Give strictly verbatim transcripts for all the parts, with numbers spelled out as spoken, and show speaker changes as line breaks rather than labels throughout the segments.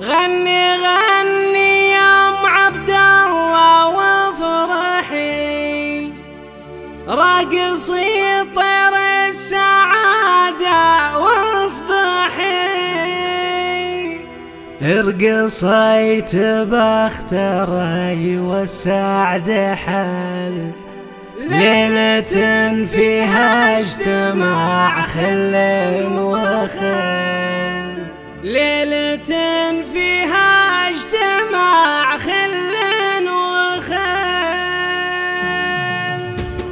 غني غني يا ام عبد الله وافرحي، راقصي طير السعادة واصدحي، ارقصيت باختري والسعد حل، ليلة فيها اجتماع خل وخل، ليلة فيها اجتماع خل وخل.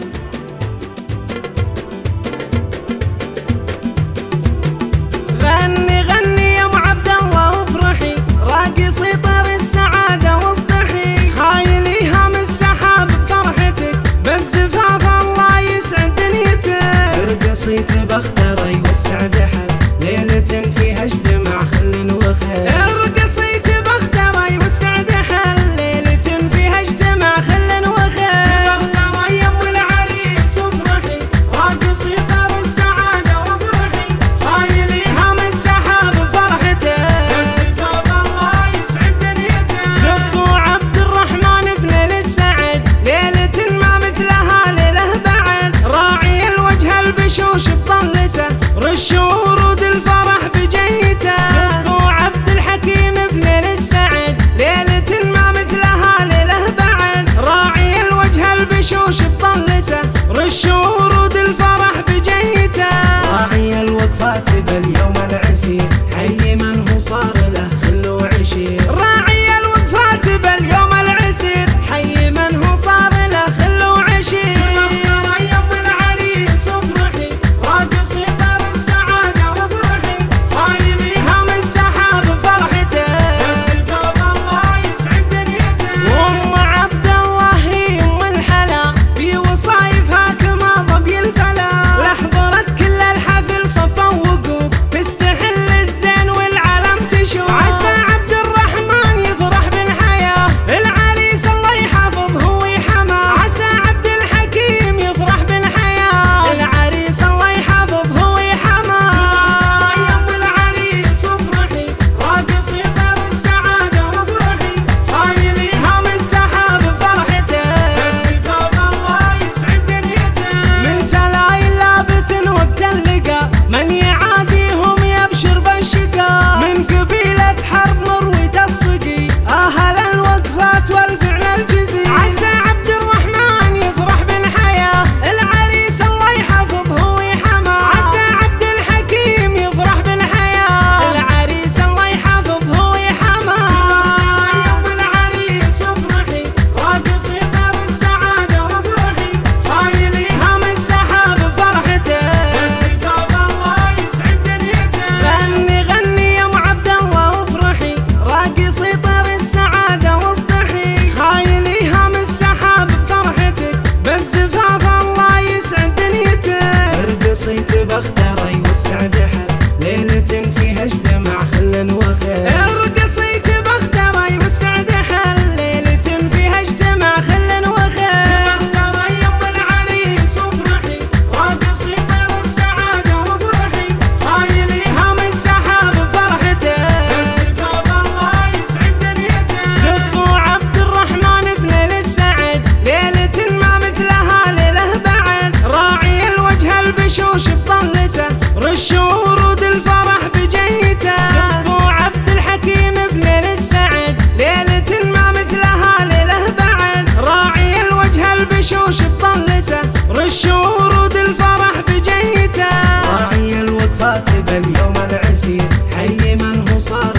غني غني يا ام عبد الله وافرحي، راقصي طير السعادة واصدحي، خايلي هام السحاب بفرحتك، بالزفاف الله يسعد دنيتك، ارقصيت باختري والسعد حل، ليلة فيها اجتماع خل وخل، ارقصيت باختري والسعد حل، ليلة فيها اجتماع خل وخل. باختري يا ام العريس وافرحي، راقصي طير السعادة وافرحي، خايلي هام السحاب بفرحتك، بالزفاف الله يسعد دنيتك، زفوا عبد الرحمن في ليل السعد، ليلة ما مثلها ليلة بعد، راعي الوجه البشوش بطلته، رشوا ورود الفرح بجيته، زفوا عبد الحكيم في ليل السعد، ليلة ما مثلها ليلة بعد، راعي الوجه البشوش بطلته، رشوا ورود الفرح بجيته، راعي الوقفات باليوم العسير، حي من هو صار له خل وعشير، راعي الوقفات باليوم العسير، حي من هو صار له خل وعشير. باختري يا ام العريس وافرحي، راقصي طير السعادة وافرحي، خايلي هام السحاب بفرحته، بالزفاف الله يسعد دنيته، وام عبد الله هي ام الحلا، في وصايفها كما ظبي الفلا، لحضرت كل الحفل صفا وقوف، تستحل الزين والعلم تشوف، عسى عبد الرحمن يفرح بالحياة، العريس الله يحافظه ويحماه، عسى عبد الحكيم يفرح بالحياة، العريس الله يحافظه ويحماه. يا ام العريس وافرحي، راقصي طير السعادة وافرحي، خايلي هام السحاب بفرحته، بالزفاف الله يسعد دنيته، من سلايل لافت وقت اللقا، من يعاديهم يبشر بالشقا، من قبيلة حرب مروية الصقي، اهل الوقفات والفعل الجزي، عسى عبد الرحمن يفرح بالحياة، العريس الله يحافظه ويحماه، عسى عبد الحكيم يفرح بالحياة، العريس الله يحافظه ويحماه. يا ام العريس وافرحي، راقصي طير السعادة وافرحي، خايلي هام السحاب بفرحته، بالزفاف الله يسعد دنيته. غني غني يا ام عبد الله وافرحي، راقصي طير السعادة واصدحي، خايلي هام السحاب بفرحتك، بالزفاف الله يسعد دنيتك، ارقصيت باختري والسعد حل، ليلة فيها اجتماع خل وخل، ارقصيت باختري والسعد حل، ليلة فيها اجتماع خل وخل. باختري يا ام العريس وافرحي، راقصي طير السعادة وافرحي، خايلي هام السحاب بفرحته، بالزفاف الله يسعد دنيته، زفوا عبد الرحمن في ليل السعد، ليلة ما مثلها ليلة بعد، راعي الوجه البشوش بطلته، رشوا ورود الفرح بجيته، زفوا عبد الحكيم في ليل السعد، ليلة ما مثلها ليلة بعد، راعي الوجه البشوش بطلته، رشوا ورود الفرح بجيته، راعي الوقفات باليوم العسير، حي من هو صار